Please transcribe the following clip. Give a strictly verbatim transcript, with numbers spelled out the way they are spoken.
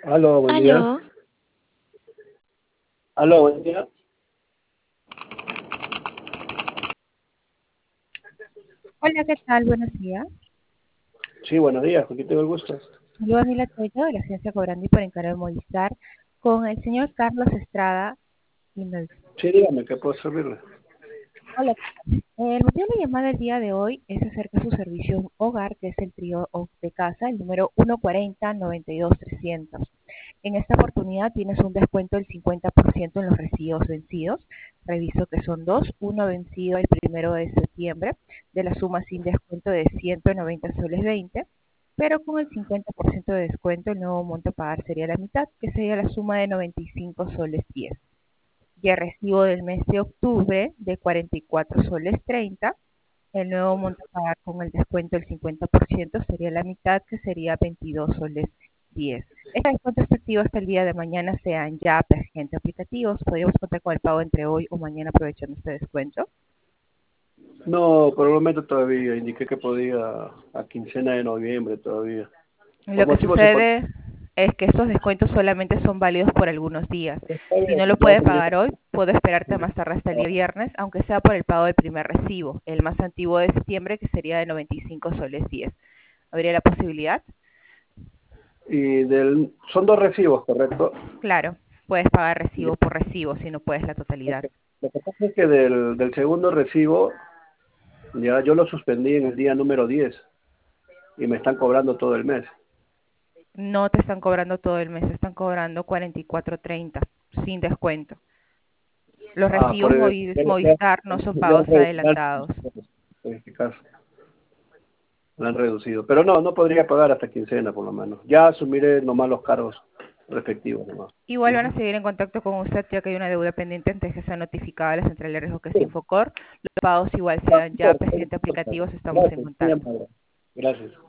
Aló, buen día. Aló, Aló, buen día. Hola, ¿qué tal? Buenos días. Sí, buenos días. ¿Con quién tengo el gusto? Yo, Mila Toyo, de la Agencia Cobrandi por encargo de Movistar, con el señor Carlos Estrada Indols. Sí, dígame, ¿qué puedo servirle? Hola, el motivo de mi llamada el día de hoy es acerca de su servicio hogar, que es el trío de casa, el número uno cuarenta, noventa y dos, trescientos. En esta oportunidad tienes un descuento del cincuenta por ciento en los recibos vencidos. Reviso que son dos, uno vencido el primero de septiembre, de la suma sin descuento de ciento noventa soles veinte, pero con el cincuenta por ciento de descuento el nuevo monto a pagar sería la mitad, que sería la suma de noventa y cinco soles diez. Y el recibo del mes de octubre de cuarenta y cuatro soles treinta, el nuevo monto a pagar con el descuento del cincuenta por ciento sería la mitad, que sería veintidós soles diez. Este descuento está activo hasta el día de mañana, sean ya agentes aplicativos. Podríamos contar con el pago entre hoy o mañana aprovechando este descuento. No, por el momento todavía. Indiqué que podía a quincena de noviembre todavía. Lo Por que motivos económicos. sucede es que estos descuentos solamente son válidos por algunos días. Está Si bien, no lo ya puede como pagar hoy, puedo esperarte ya- más tarde hasta el día viernes, aunque sea por el pago del primer recibo, el más antiguo de septiembre, que sería de noventa y cinco soles diez. ¿Habría la posibilidad? Y del, son dos recibos, ¿correcto? Claro, puedes pagar Ya. recibo por recibo si no puedes la totalidad. Ok. Lo que pasa es que del, del segundo recibo, ya yo lo suspendí en el día número diez y me están cobrando todo el mes. No te están cobrando todo el mes, te están cobrando cuarenta y cuatro treinta sin descuento. Los Ah, por recibos el, Movi- ya, ya, Movistar no son ya pagos regular, adelantados. en este caso. Lo han reducido. Pero no, no podría pagar hasta quincena por lo menos. Ya asumiré nomás los cargos respectivos nomás. Igual van a Ujú. seguir en contacto con usted, ya que hay una deuda pendiente antes que sea notificada a la central de riesgo, que es Sí. Infocor. Los pagos igual No, no sean ya importa, no presidente importa. aplicativos, estamos en Gracias, muy contacto. amable. Gracias.